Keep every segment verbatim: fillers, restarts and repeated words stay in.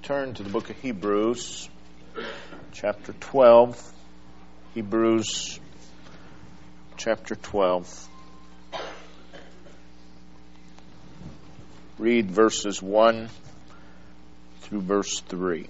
turn to the book of Hebrews, chapter twelve. Hebrews, chapter twelve. Read verses one through verse three.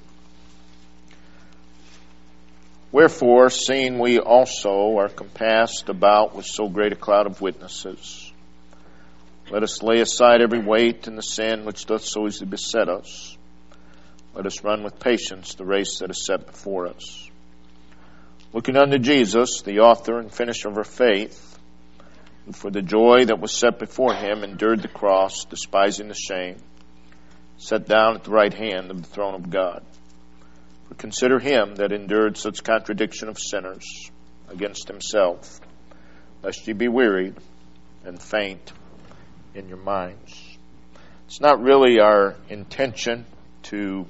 Wherefore, seeing we also are compassed about with so great a cloud of witnesses, let us lay aside every weight and the sin which doth so easily beset us. Let us run with patience the race that is set before us. Looking unto Jesus, the author and finisher of our faith, who for the joy that was set before him endured the cross, despising the shame, sat down at the right hand of the throne of God. For consider him that endured such contradiction of sinners against himself, lest ye be wearied and faint in your minds. It's not really our intention to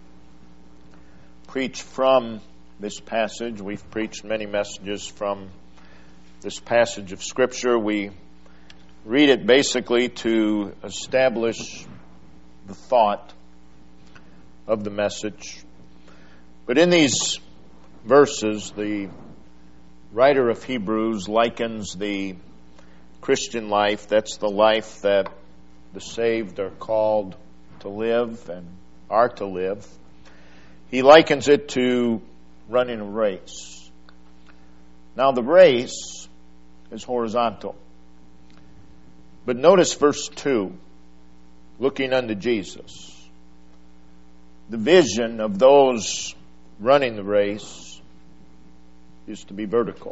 preach from this passage. We've preached many messages from this passage of Scripture. We read it basically to establish the thought of the message. But in these verses, the writer of Hebrews likens the Christian life, that's the life that the saved are called to live and are to live. He likens it to running a race. Now the race is horizontal. But notice verse two, looking unto Jesus. The vision of those running the race is to be vertical.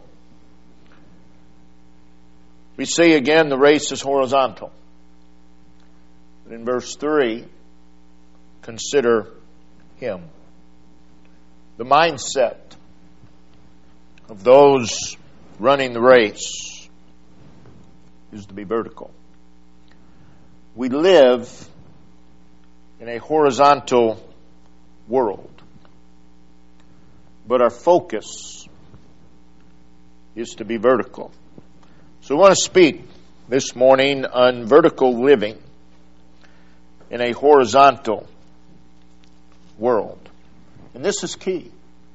We see again the race is horizontal. But in verse three, consider him. The mindset of those running the race is to be vertical. We live in a horizontal world, but our focus is to be vertical. So we want to speak this morning on vertical living in a horizontal world. And this is key,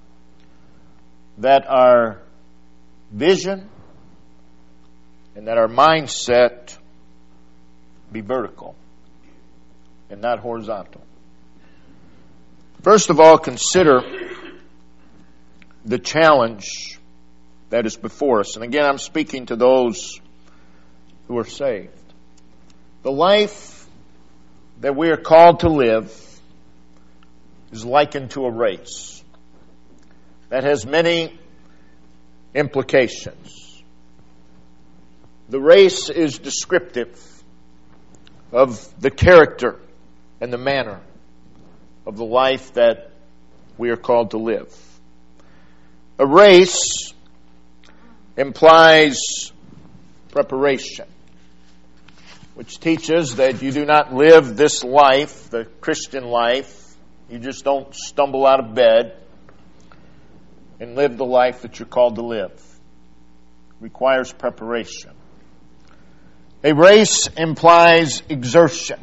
that our vision and that our mindset be vertical and not horizontal. First of all, consider the challenge that is before us. And again, I'm speaking to those who are saved. The life that we are called to live is likened to a race that has many implications. The race is descriptive of the character and the manner of the life that we are called to live. A race implies preparation, which teaches that you do not live this life, the Christian life. You just don't stumble out of bed and live the life that you're called to live. It requires preparation. A race implies exertion.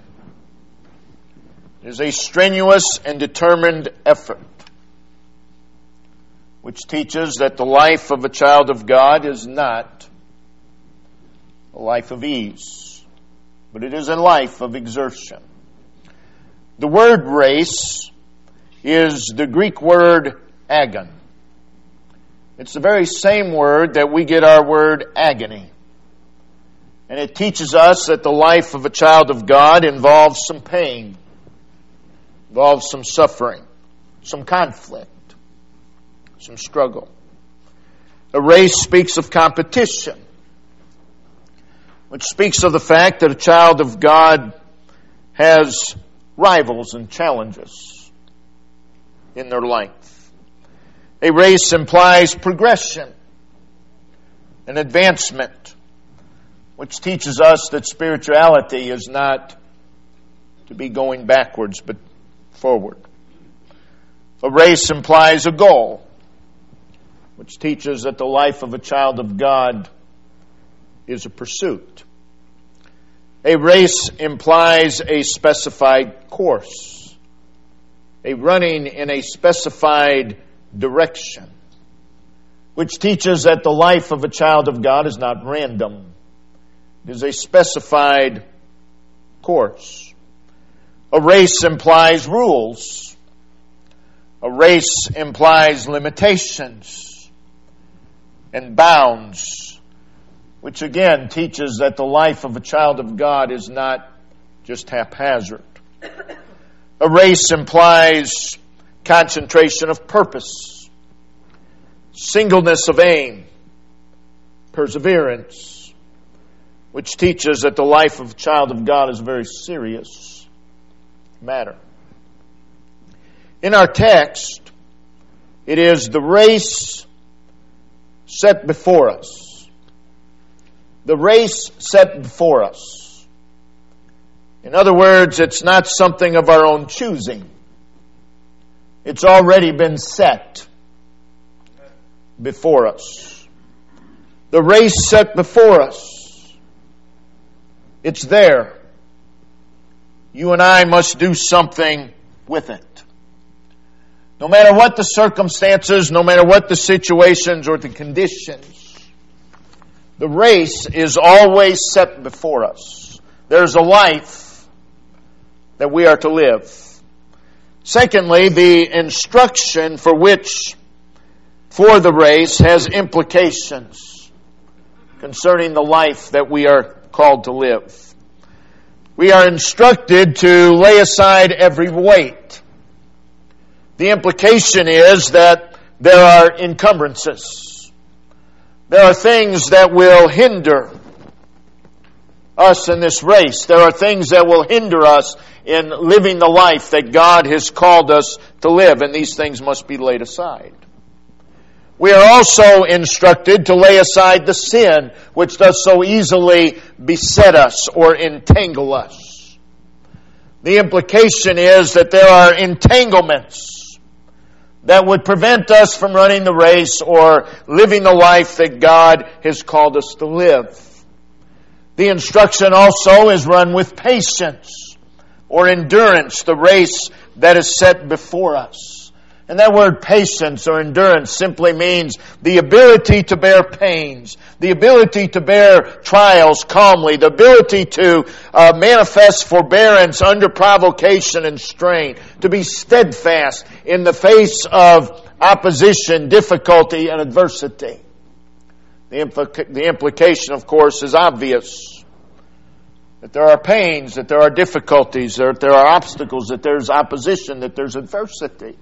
It is a strenuous and determined effort, which teaches that the life of a child of God is not a life of ease, but it is a life of exertion. The word race is the Greek word agon. It's the very same word that we get our word agony. And it teaches us that the life of a child of God involves some pain, involves some suffering, some conflict, some struggle. A race speaks of competition, which speaks of the fact that a child of God has rivals and challenges in their life. A race implies progression and advancement, which teaches us that spirituality is not to be going backwards but forward. A race implies a goal, which teaches that the life of a child of God is a pursuit. A race implies a specified course, a running in a specified direction, which teaches that the life of a child of God is not random. It is a specified course. A race implies rules. A race implies limitations and bounds, which again teaches that the life of a child of God is not just haphazard. A race implies concentration of purpose, singleness of aim, perseverance, which teaches that the life of a child of God is a very serious matter. In our text, it is the race set before us. The race set before us. In other words, it's not something of our own choosing. It's already been set before us. The race set before us. It's there. You and I must do something with it. No matter what the circumstances, no matter what the situations or the conditions, the race is always set before us. There's a life that we are to live. Secondly, the instruction for which for the race has implications concerning the life that we are called to live. We are instructed to lay aside every weight. The implication is that there are encumbrances. There are things that will hinder us in this race. There are things that will hinder us in living the life that God has called us to live, and these things must be laid aside. We are also instructed to lay aside the sin which does so easily beset us or entangle us. The implication is that there are entanglements that would prevent us from running the race or living the life that God has called us to live. The instruction also is run with patience or endurance, the race that is set before us. And that word patience or endurance simply means the ability to bear pains, the ability to bear trials calmly, the ability to uh, manifest forbearance under provocation and strain, to be steadfast in the face of opposition, difficulty, and adversity. The, impl- the implication, of course, is obvious. That there are pains, that there are difficulties, that there are obstacles, that there's opposition, that there's adversity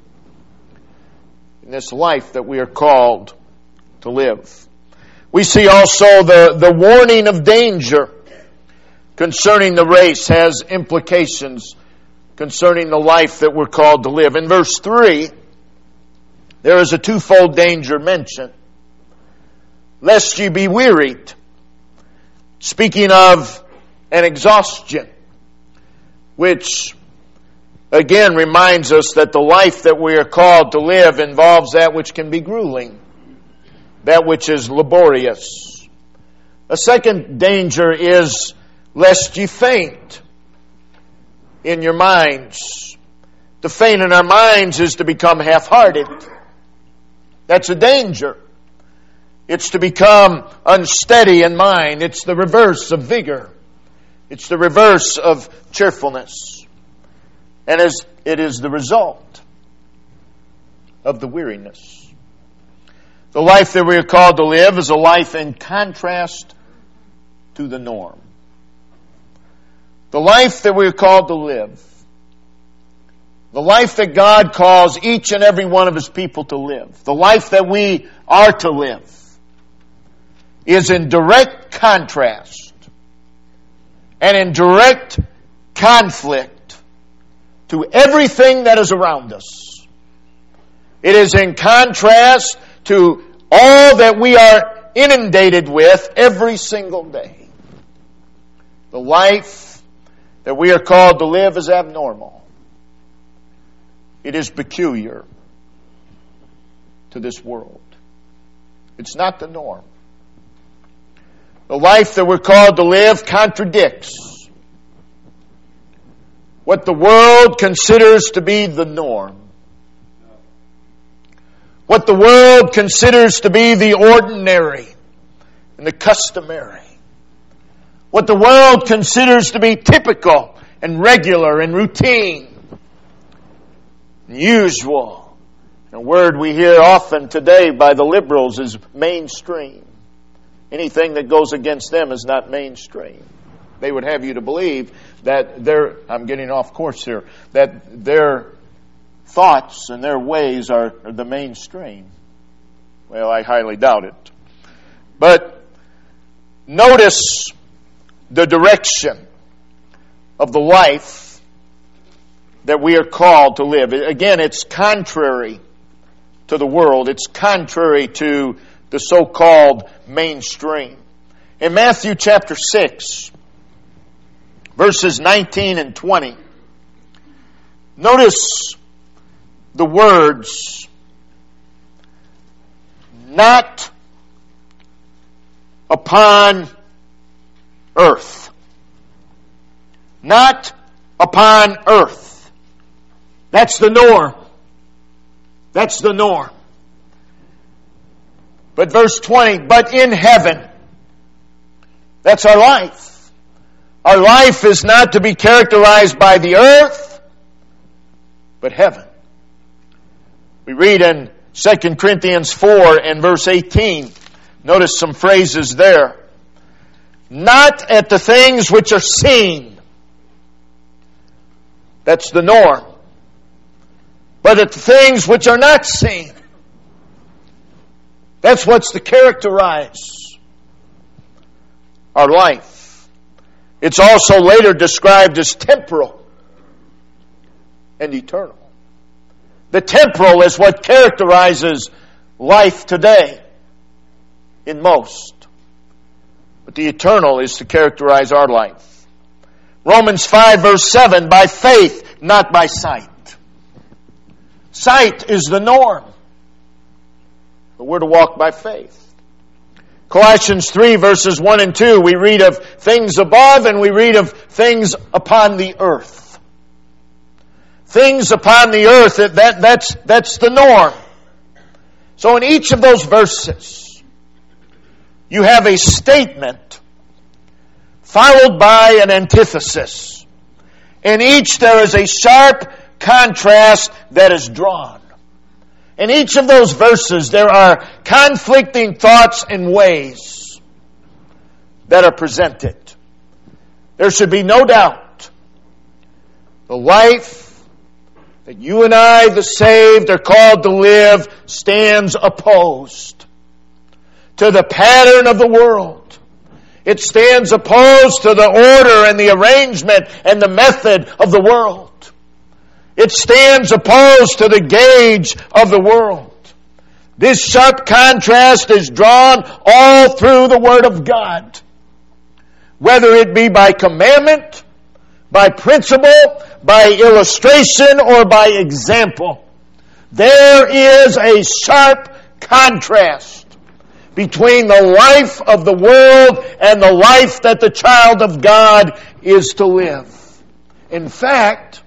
in this life that we are called to live. We see also the, the warning of danger concerning the race has implications concerning the life that we're called to live. In verse three, there is a twofold danger mentioned. Lest ye be wearied. Speaking of an exhaustion, which again reminds us that the life that we are called to live involves that which can be grueling, that which is laborious. A second danger is lest ye faint in your minds. To faint in our minds is to become half-hearted. That's a danger. It's to become unsteady in mind. It's the reverse of vigor. It's the reverse of cheerfulness. And as it is the result of the weariness. The life that we are called to live is a life in contrast to the norm. The life that we are called to live, the life that God calls each and every one of His people to live, the life that we are to live, is in direct contrast and in direct conflict to everything that is around us. It is in contrast to all that we are inundated with every single day. The life that we are called to live is abnormal. It is peculiar to this world. It's not the norm. The life that we're called to live contradicts what the world considers to be the norm. What the world considers to be the ordinary and the customary. What the world considers to be typical and regular and routine and usual. A word we hear often today by the liberals is mainstream. Anything that goes against them is not mainstream. They would have you to believe that their, I'm getting off course here, that their thoughts and their ways are, are the mainstream. Well, I highly doubt it. But notice the direction of the life that we are called to live. Again, it's contrary to the world. It's contrary to the so-called mainstream. In Matthew chapter six, verses nineteen and twenty, notice the words, not upon earth. Not upon earth. That's the norm. That's the norm. But verse twenty, but in heaven. That's our life. Our life is not to be characterized by the earth, but heaven. We read in Second Corinthians four and verse eighteen. Notice some phrases there. Not at the things which are seen. That's the norm. But at the things which are not seen. That's what's to characterize our life. It's also later described as temporal and eternal. The temporal is what characterizes life today in most. But the eternal is to characterize our life. Romans five verse seven, by faith, not by sight. Sight is the norm. But we're to walk by faith. Colossians three verses one and two, we read of things above and we read of things upon the earth. Things upon the earth, that, that's, that's the norm. So in each of those verses, you have a statement followed by an antithesis. In each there is a sharp contrast that is drawn. In each of those verses there are conflicting thoughts and ways that are presented. There should be no doubt the life that you and I, the saved, are called to live stands opposed to the pattern of the world. It stands opposed to the order and the arrangement and the method of the world. It stands opposed to the gauge of the world. This sharp contrast is drawn all through the Word of God. Whether it be by commandment, by principle, by illustration, or by example. There is a sharp contrast between the life of the world and the life that the child of God is to live. In fact,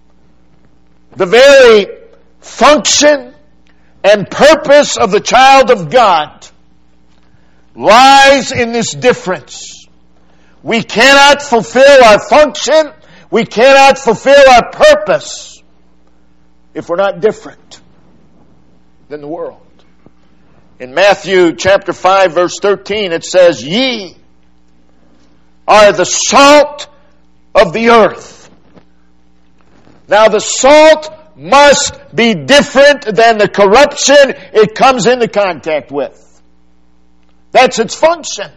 the very function and purpose of the child of God lies in this difference. We cannot fulfill our function, we cannot fulfill our purpose if we're not different than the world. In Matthew chapter five verse thirteen it says, ye are the salt of the earth. Now the salt must be different than the corruption it comes into contact with. That's its function.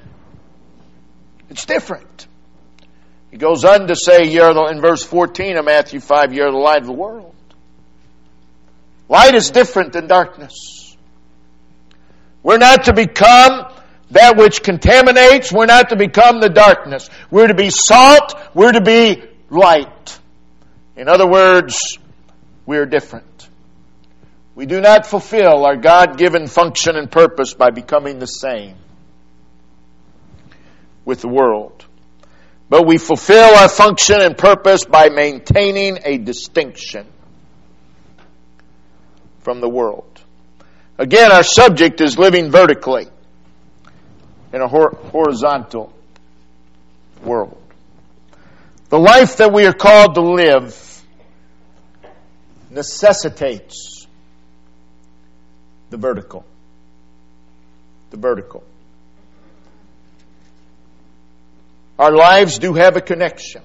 It's different. He goes on to say, you're the, in verse fourteen of Matthew five, you're the light of the world. Light is different than darkness. We're not to become that which contaminates. We're not to become the darkness. We're to be salt. We're to be light. In other words, we are different. We do not fulfill our God-given function and purpose by becoming the same with the world. but we fulfill our function and purpose by maintaining a distinction from the world. Again, our subject is living vertically in a hor- horizontal world. The life that we are called to live necessitates the vertical. The vertical. Our lives do have a connection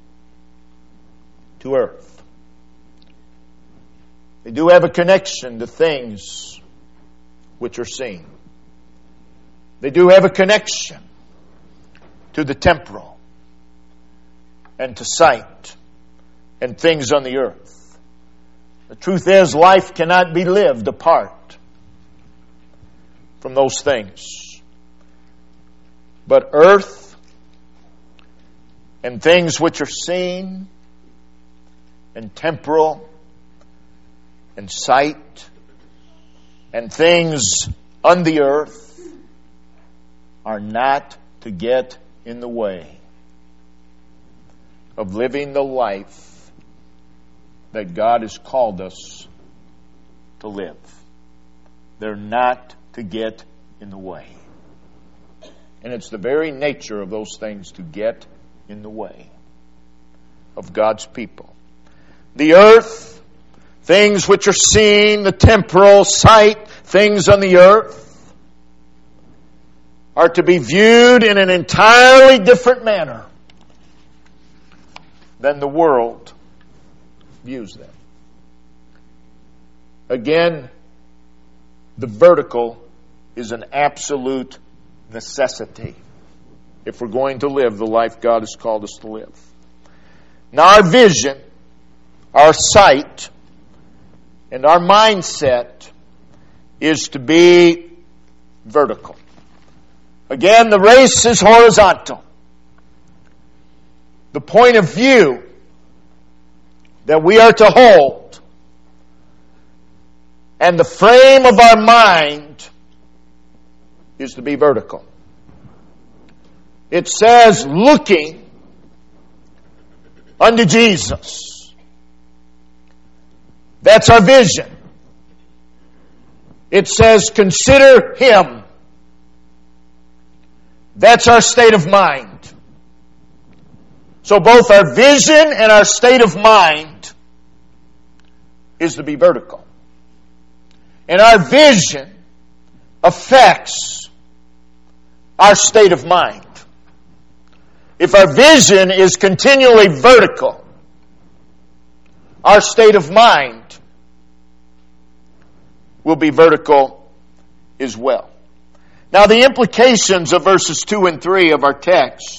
to earth. They do have a connection to things which are seen. They do have a connection to the temporal and to sight and things on the earth. The truth is, life cannot be lived apart from those things. But earth and things which are seen and temporal and sight and things on the earth are not to get in the way of living the life that God has called us to live. They're not to get in the way. And it's the very nature of those things to get in the way of God's people. The earth, things which are seen, the temporal sight, things on the earth, are to be viewed in an entirely different manner than the world views them. Again, the vertical is an absolute necessity if we're going to live the life God has called us to live. Now, our vision, our sight, and our mindset is to be vertical. Again, the race is horizontal. The point of view that we are to hold and the frame of our mind is to be vertical. It says, looking unto Jesus. That's our vision. It says, consider Him. That's our state of mind. So both our vision and our state of mind is to be vertical. And our vision affects our state of mind. If our vision is continually vertical, our state of mind will be vertical as well. Now, the implications of verses two and three of our text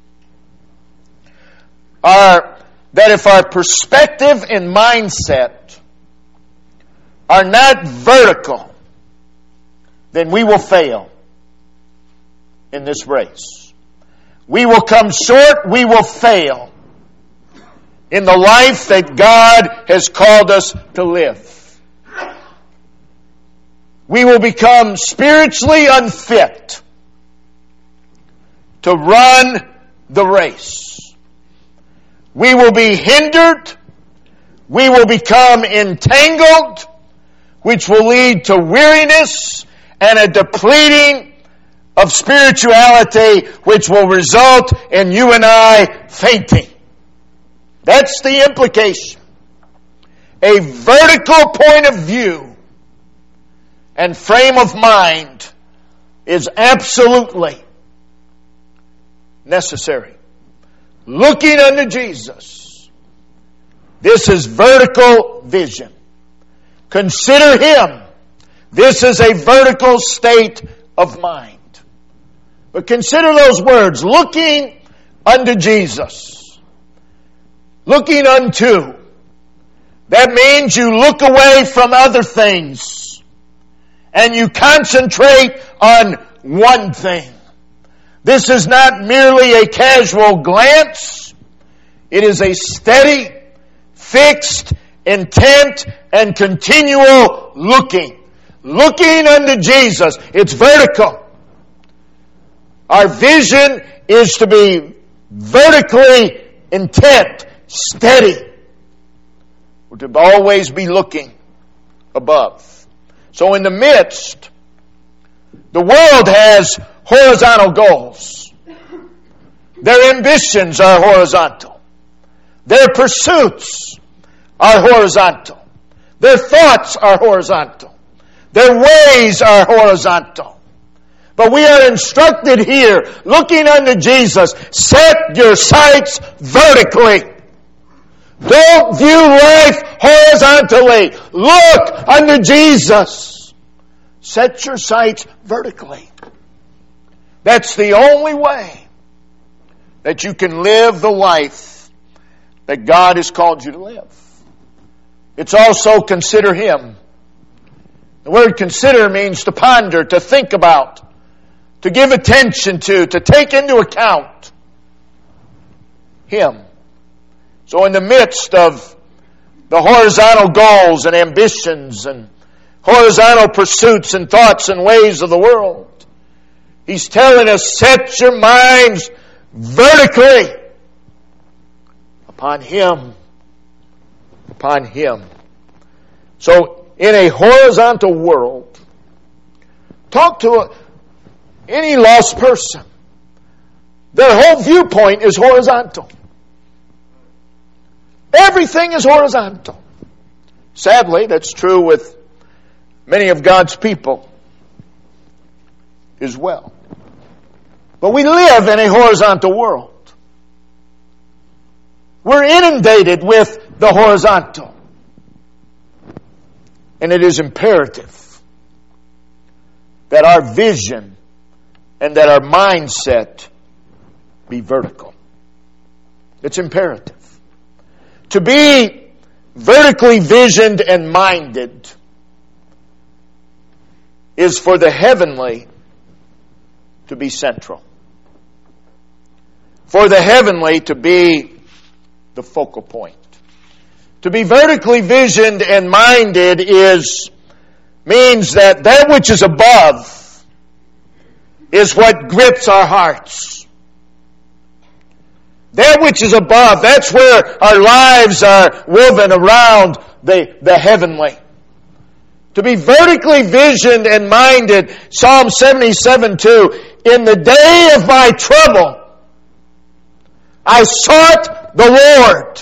are that if our perspective and mindset are not vertical, then we will fail in this race. We will come short, we will fail in the life that God has called us to live. We will become spiritually unfit to run the race. We will be hindered. We will become entangled, which will lead to weariness and a depleting of spirituality, which will result in you and I fainting. That's the implication. A vertical point of view and frame of mind is absolutely necessary. Looking unto Jesus. This is vertical vision. Consider Him. This is a vertical state of mind. But consider those words. Looking unto Jesus. Looking unto. That means you look away from other things and you concentrate on one thing. This is not merely a casual glance. It is a steady, fixed, intent, and continual looking. Looking unto Jesus. It's vertical. Our vision is to be vertically intent, steady. We're to always be looking above. So in the midst, the world has horizontal goals. Their ambitions are horizontal. Their pursuits are horizontal. Their thoughts are horizontal. Their ways are horizontal. But we are instructed here, looking unto Jesus, set your sights vertically. Don't view life horizontally. Look unto Jesus. Set your sights vertically. That's the only way that you can live the life that God has called you to live. It's also consider Him. The word consider means to ponder, to think about, to give attention to, to take into account Him. So in the midst of the horizontal goals and ambitions and horizontal pursuits and thoughts and ways of the world, He's telling us, set your minds vertically upon Him. Upon Him. So, in a horizontal world, talk to a, any lost person. Their whole viewpoint is horizontal. Everything is horizontal. Sadly, that's true with many of God's people as well. But we live in a horizontal world. We're inundated with the horizontal. And it is imperative that our vision and that our mindset be vertical. It's imperative. To be vertically visioned and minded is for the heavenly to be central. For the heavenly to be the focal point. To be vertically visioned and minded is means that that which is above is what grips our hearts. That which is above, that's where our lives are woven around the, the heavenly. To be vertically visioned and minded, Psalm seventy-seven two, in the day of my trouble, I sought the Lord.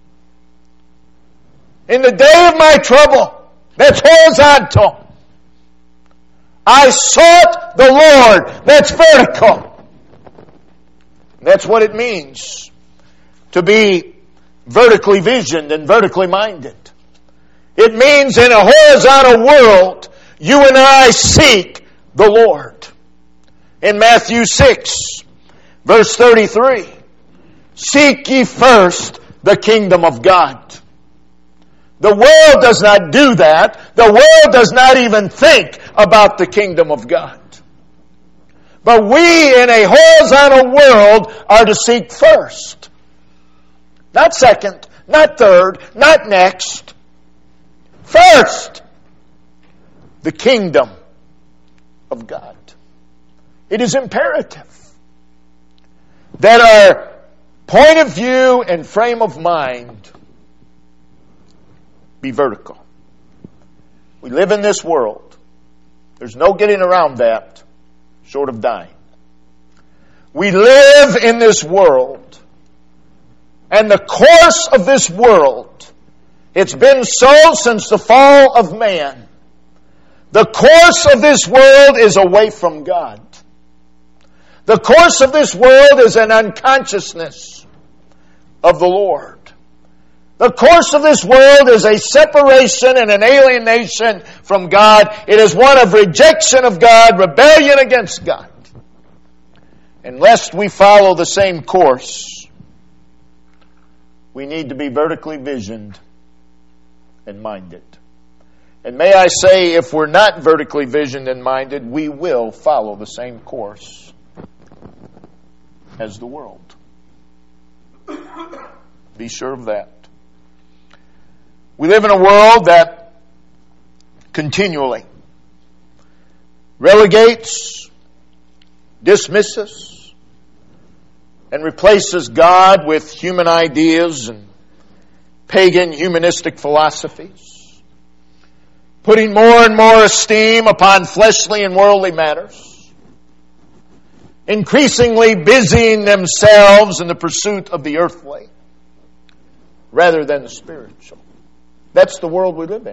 In the day of my trouble, that's horizontal. I sought the Lord. That's vertical. That's what it means to be vertically visioned and vertically minded. It means in a horizontal world, you and I seek the Lord. In Matthew six, verse thirty-three, seek ye first the kingdom of God. The world does not do that. The world does not even think about the kingdom of God. But we in a horizontal world are to seek first. Not second, not third, not next. First, the kingdom of God. It is imperative that our point of view and frame of mind be vertical. We live in this world. There's no getting around that short of dying. We live in this world. And the course of this world, it's been so since the fall of man. The course of this world is away from God. The course of this world is an unconsciousness of the Lord. The course of this world is a separation and an alienation from God. It is one of rejection of God, rebellion against God. And lest we follow the same course, we need to be vertically visioned and minded. And may I say, if we're not vertically visioned and minded, we will follow the same course as the world. Be sure of that. We live in a world that continually relegates, dismisses, and replaces God with human ideas and pagan humanistic philosophies, putting more and more esteem upon fleshly and worldly matters, increasingly busying themselves in the pursuit of the earthly rather than the spiritual. That's the world we live in.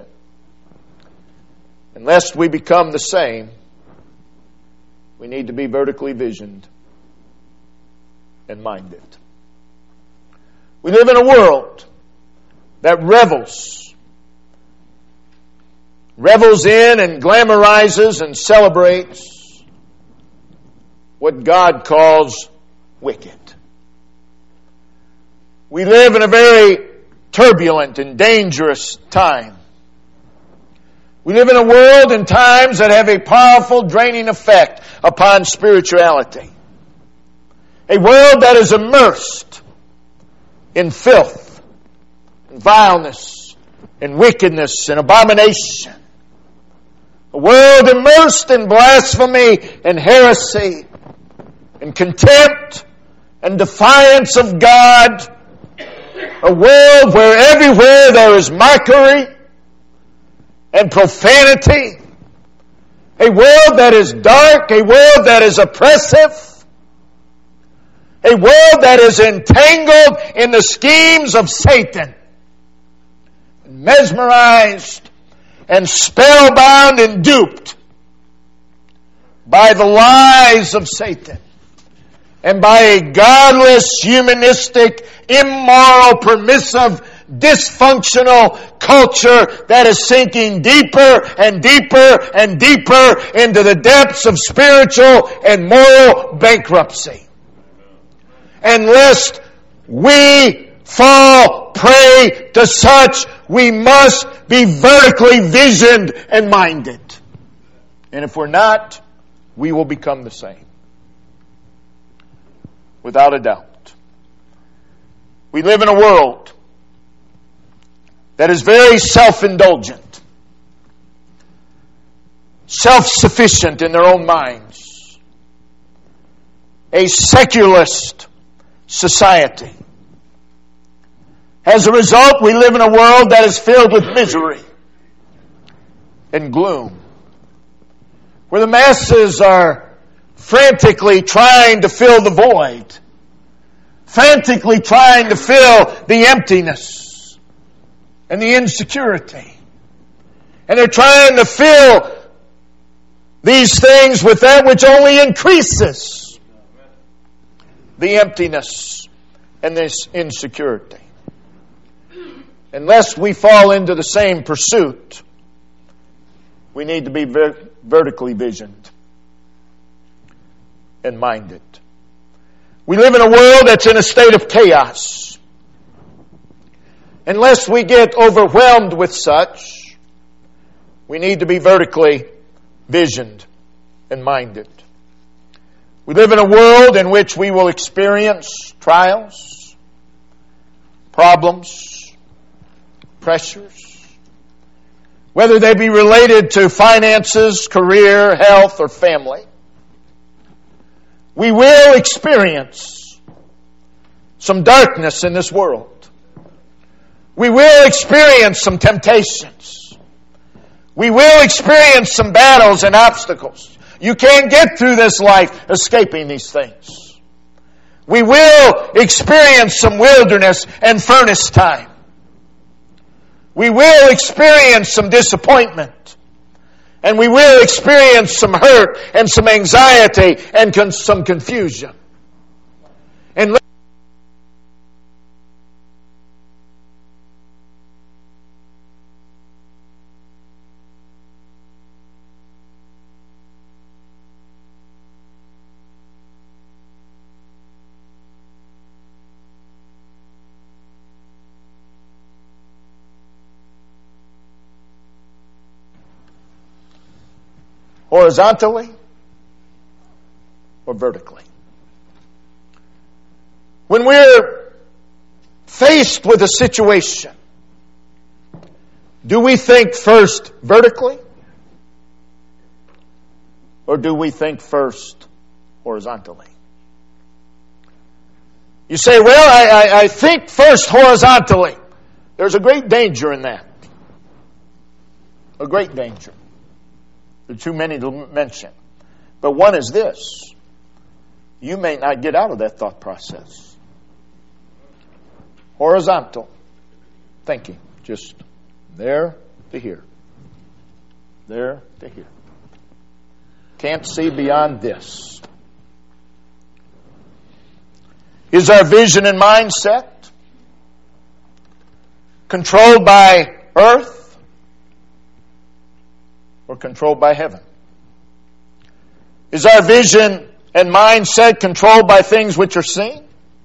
Unless we become the same, we need to be vertically visioned and minded. We live in a world that revels, revels in and glamorizes and celebrates what God calls wicked. We live in a very turbulent and dangerous time. We live in a world and times that have a powerful draining effect upon spirituality. A world that is immersed in filth, and vileness, and wickedness, and abomination. A world immersed in blasphemy and heresy, and contempt and defiance of God. A world where everywhere there is mockery and profanity. A world that is dark, a world that is oppressive. A world that is entangled in the schemes of Satan, mesmerized and spellbound and duped by the lies of Satan and by a godless, humanistic, immoral, permissive, dysfunctional culture that is sinking deeper and deeper and deeper into the depths of spiritual and moral bankruptcy. And lest we fall prey to such, we must be vertically visioned and minded. And if we're not, we will become the same. Without a doubt. We live in a world that is very self-indulgent, self-sufficient in their own minds, a secularist society. As a result, we live in a world that is filled with misery and gloom, where the masses are frantically trying to fill the void, frantically trying to fill the emptiness and the insecurity. And they're trying to fill these things with that which only increases the emptiness and this insecurity. Unless we fall into the same pursuit, we need to be ver- vertically visioned and minded. We live in a world that's in a state of chaos. Unless we get overwhelmed with such, we need to be vertically visioned and minded. We live in a world in which we will experience trials, problems, pressures, whether they be related to finances, career, health, or family. We will experience some darkness in this world. We will experience some temptations. We will experience some battles and obstacles. You can't get through this life escaping these things. We will experience some wilderness and furnace time. We will experience some disappointment. And we will experience some hurt and some anxiety and con- some confusion. And horizontally or vertically. When we're faced with a situation, do we think first vertically or do we think first horizontally? You say, well, I, I, I think first horizontally. There's a great danger in that. A great danger. There are too many to mention. But one is this. You may not get out of that thought process. Horizontal thinking. Just there to here. There to here. Can't see beyond this. Is our vision and mindset controlled by earth or controlled by heaven? Is our vision and mindset controlled by things which are seen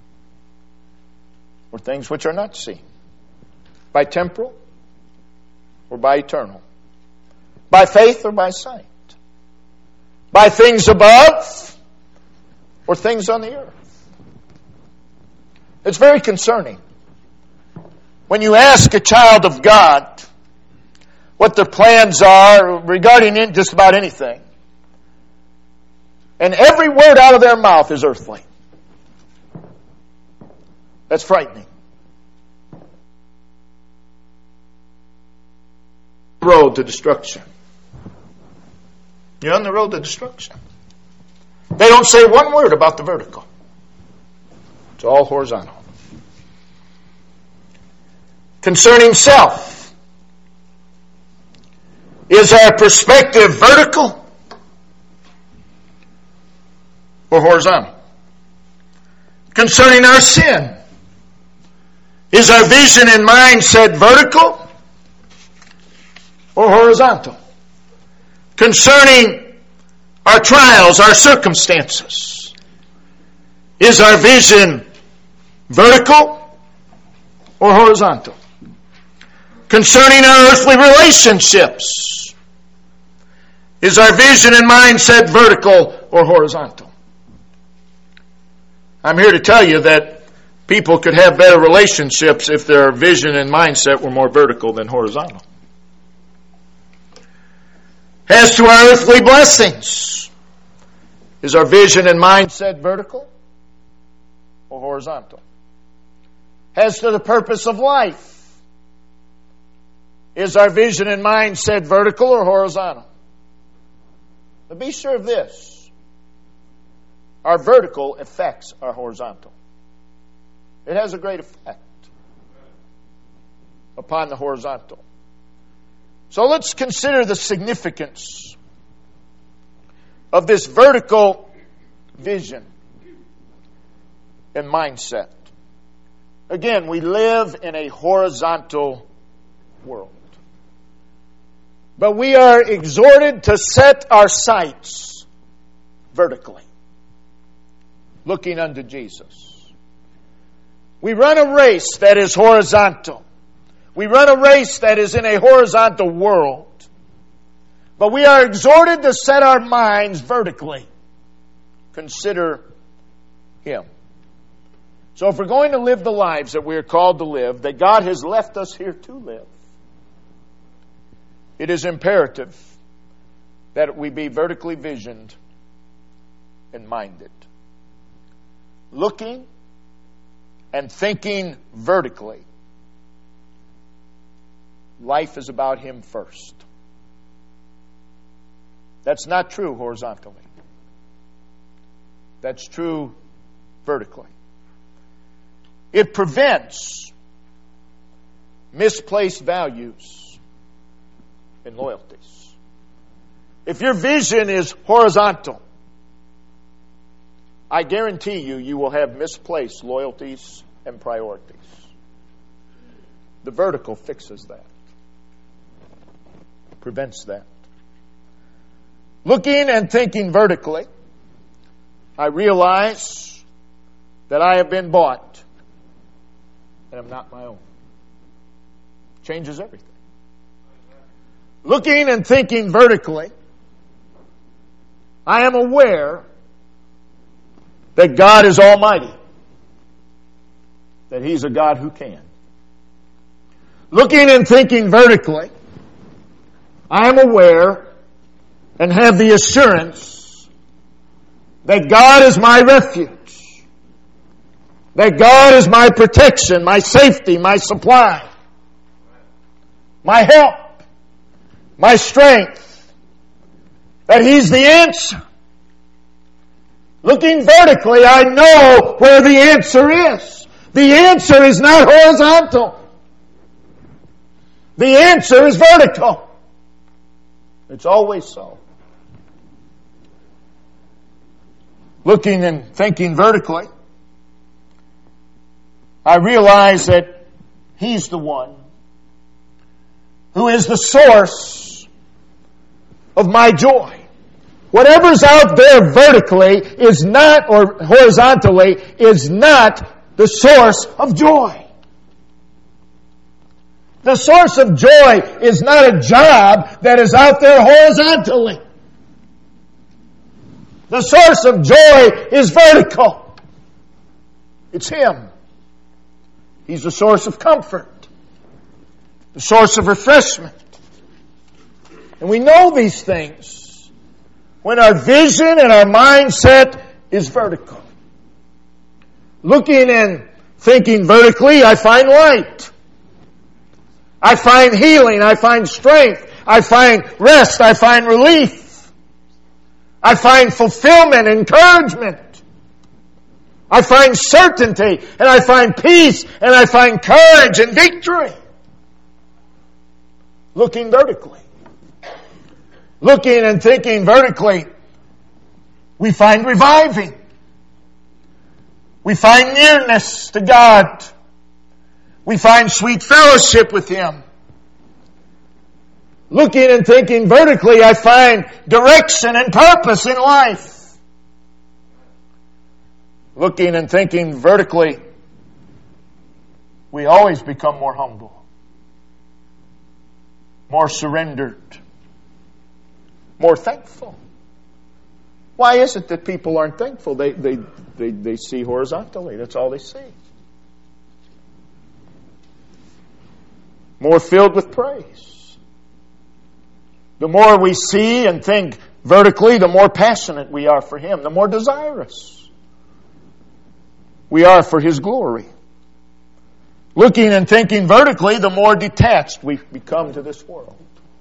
or things which are not seen? By temporal or by eternal? By faith or by sight? By things above or things on the earth? It's very concerning when you ask a child of God what their plans are regarding just about anything, and every word out of their mouth is earthly. That's frightening. Road to destruction. You're on the road to destruction. They don't say one word about the vertical. It's all horizontal. Concerning self, is our perspective vertical or horizontal? Concerning our sin, is our vision and mindset vertical or horizontal? Concerning our trials, our circumstances, is our vision vertical or horizontal? Concerning our earthly relationships, is our vision and mindset vertical or horizontal? I'm here to tell you that people could have better relationships if their vision and mindset were more vertical than horizontal. As to our earthly blessings, is our vision and mindset vertical or horizontal? As to the purpose of life, is our vision and mindset vertical or horizontal? But be sure of this. Our vertical affects our horizontal. It has a great effect upon the horizontal. So let's consider the significance of this vertical vision and mindset. Again, we live in a horizontal world. But we are exhorted to set our sights vertically, looking unto Jesus. We run a race that is horizontal. We run a race that is in a horizontal world. But we are exhorted to set our minds vertically. Consider Him. So if we're going to live the lives that we are called to live, that God has left us here to live, it is imperative that we be vertically visioned and minded. Looking and thinking vertically. Life is about Him first. That's not true horizontally. That's true vertically. It prevents misplaced values and loyalties. If your vision is horizontal, I guarantee you, you will have misplaced loyalties and priorities. The vertical fixes that. Prevents that. Looking and thinking vertically, I realize that I have been bought and I'm not my own. Changes everything. Looking and thinking vertically, I am aware that God is almighty. That He's a God who can. Looking and thinking vertically, I am aware and have the assurance that God is my refuge. That God is my protection, my safety, my supply, my help, my strength. That He's the answer. Looking vertically, I know where the answer is. The answer is not horizontal. The answer is vertical. It's always so. Looking and thinking vertically, I realize that He's the one who is the source of my joy. Whatever's out there vertically is not, or horizontally, is not the source of joy. The source of joy is not a job that is out there horizontally. The source of joy is vertical. It's Him. He's the source of comfort, the source of refreshment. And we know these things when our vision and our mindset is vertical. Looking and thinking vertically, I find light. I find healing. I find strength. I find rest. I find relief. I find fulfillment, encouragement. I find certainty, and I find peace, and I find courage and victory. Looking vertically. Looking and thinking vertically, we find reviving. We find nearness to God. We find sweet fellowship with Him. Looking and thinking vertically, I find direction and purpose in life. Looking and thinking vertically, we always become more humble, more surrendered, more thankful. Why is it that people aren't thankful? They, they, they, they see horizontally. That's all they see. More filled with praise. The more we see and think vertically, the more passionate we are for Him, the more desirous we are for His glory. Looking and thinking vertically, the more detached we become to this world.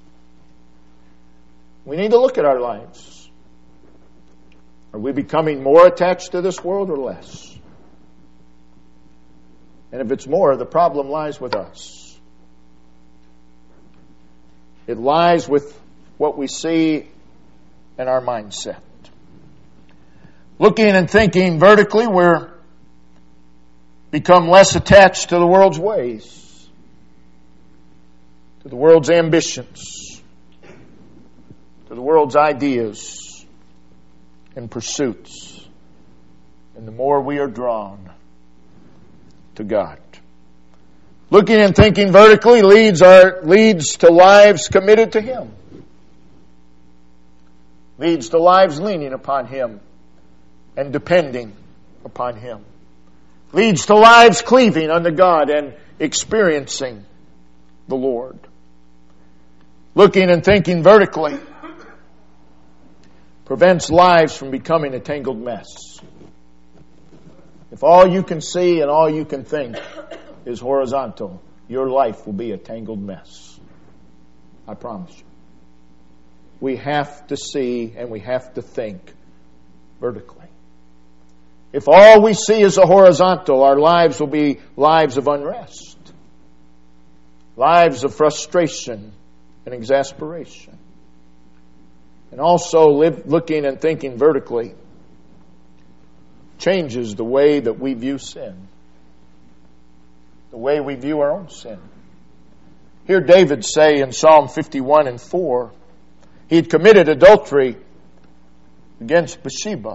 We need to look at our lives. Are we becoming more attached to this world or less? And if it's more, the problem lies with us. It lies with what we see in our mindset. Looking and thinking vertically, we're become less attached to the world's ways, to the world's ambitions, to the world's ideas and pursuits. And the more we are drawn to God. Looking and thinking vertically leads our leads to lives committed to Him. Leads to lives leaning upon Him and depending upon Him. Leads to lives cleaving unto God and experiencing the Lord. Looking and thinking vertically prevents lives from becoming a tangled mess. If all you can see and all you can think is horizontal, your life will be a tangled mess. I promise you. We have to see and we have to think vertically. If all we see is a horizontal, our lives will be lives of unrest, lives of frustration and exasperation. And also live, looking and thinking vertically changes the way that we view sin, the way we view our own sin. Hear David say in Psalm fifty-one and four, he had committed adultery against Bathsheba.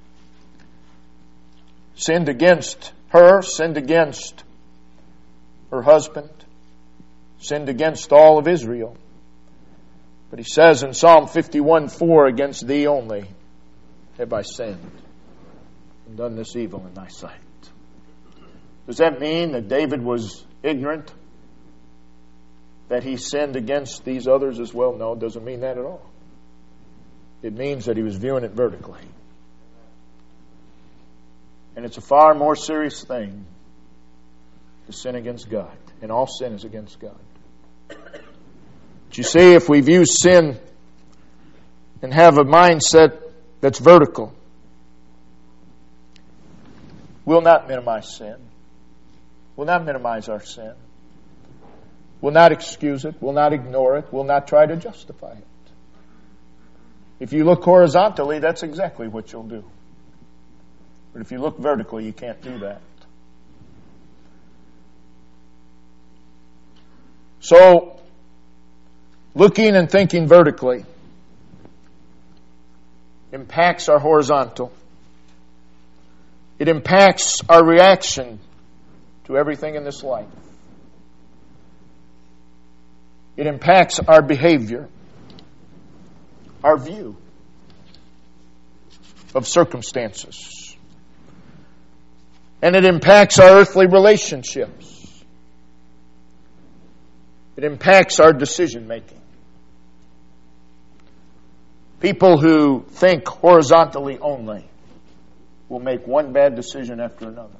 Sinned against her, sinned against her husband, sinned against all of Israel. But he says in Psalm fifty-one four, against thee only have I sinned and done this evil in thy sight. Does that mean that David was ignorant? That he sinned against these others as well? No, it doesn't mean that at all. It means that he was viewing it vertically. And it's a far more serious thing to sin against God. And all sin is against God. But you see, if we view sin and have a mindset that's vertical, we'll not minimize sin. We'll not minimize our sin. We'll not excuse it. We'll not ignore it. We'll not try to justify it. If you look horizontally, that's exactly what you'll do. But if you look vertically, you can't do that. So, looking and thinking vertically impacts our horizontal. It impacts our reaction to everything in this life. It impacts our behavior, our view of circumstances. And it impacts our earthly relationships. It impacts our decision making. People who think horizontally only will make one bad decision after another.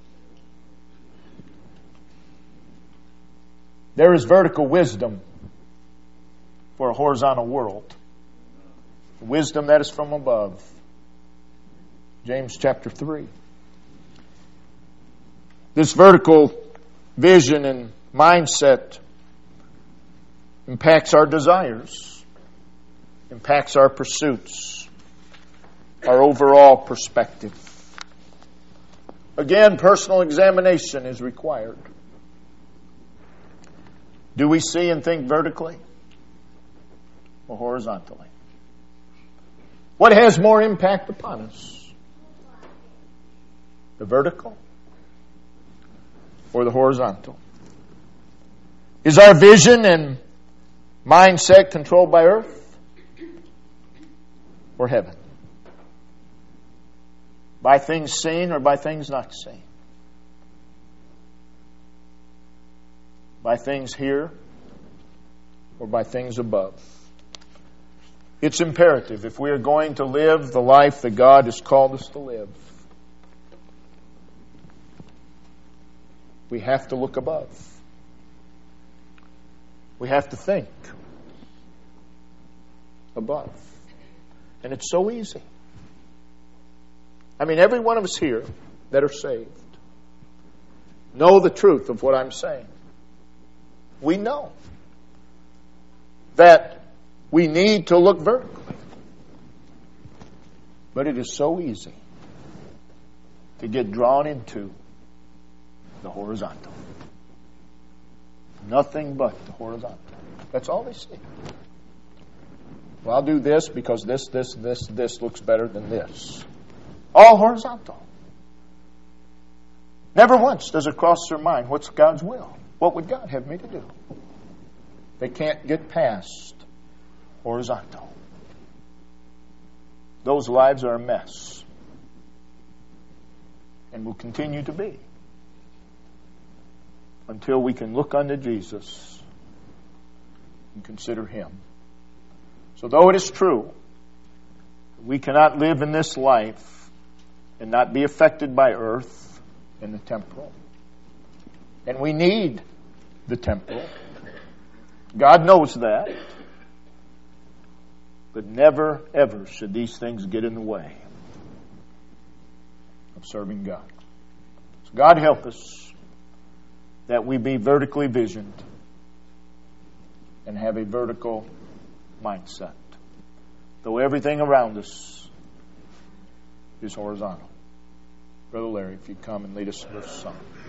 There is vertical wisdom for a horizontal world. Wisdom that is from above. James chapter three. This vertical vision and mindset impacts our desires, impacts our pursuits, our overall perspective. Again, personal examination is required. Do we see and think vertically or horizontally? What has more impact upon us? The vertical or the horizontal? Is our vision and mindset controlled by earth or heaven? By things seen or by things not seen? By things here or by things above? It's imperative if we are going to live the life that God has called us to live. We have to look above. We have to think above. And it's so easy. I mean, every one of us here that are saved know the truth of what I'm saying. We know that we need to look vertically. But it is so easy to get drawn into the horizontal. Nothing but the horizontal. That's all they see. Well, I'll do this because this, this, this, this looks better than this. All horizontal. Never once does it cross their mind, what's God's will? What would God have me to do? They can't get past horizontal. Those lives are a mess. And will continue to be. Until we can look unto Jesus and consider Him. So though it is true, we cannot live in this life and not be affected by earth and the temporal. And we need the temporal. God knows that. But never, ever should these things get in the way of serving God. So God help us that we be vertically visioned and have a vertical mindset. Though everything around us is horizontal. Brother Larry, if you'd come and lead us in this song.